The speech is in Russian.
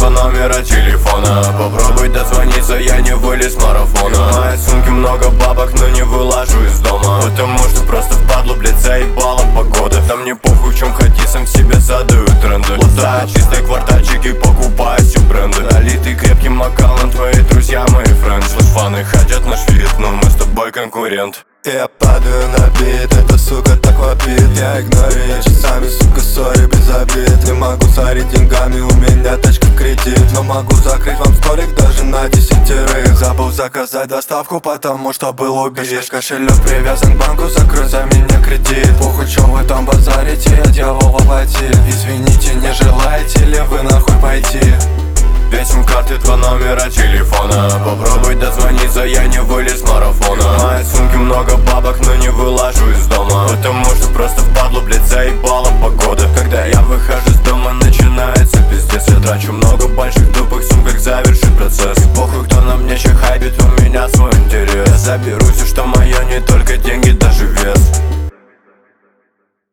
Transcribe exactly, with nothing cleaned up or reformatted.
два номера телефона. Попробуй дозвониться, я не вылез с марафона. В моей сумке много бабок, но не вылажу из дома, потому что просто впадлу, блядь, заебала погода. Там мне похуй, в чем хоти, сам себе задаю тренды. Лутаю чистые квартальчики, покупаю все бренды. Налитый крепким макалом, твои друзья, мои френды. Фаны хотят наш вид, но мы с тобой конкурент. Я падаю на бит, эта сука так вопит. Я игнорирую часами, сука, сори, без обид. Не могу царить деньгами, у меня тачка в кредит, но могу закрыть вам столик даже на десятерых. Забыл заказать доставку, потому что был убит. Кошелек привязан к банку, закрой за меня кредит. Похуй, чё вы там базарите, я дьявол во плоти. Извините, не желаете ли вы нахуй пойти? Две сим-карты, два номера телефона. Попробуй дозвониться, я не вылез с марафона. В моей сумке много бабок, но не вылажу из дома, потому что просто впадлу, блядь, заебала погода. Когда я выхожу из дома, начинается пиздец. Я трачу много больших тупых сумках, завершить процесс. Похуй, кто на мне че хайпит, у меня свой интерес. Я заберу все, что мое, не только деньги.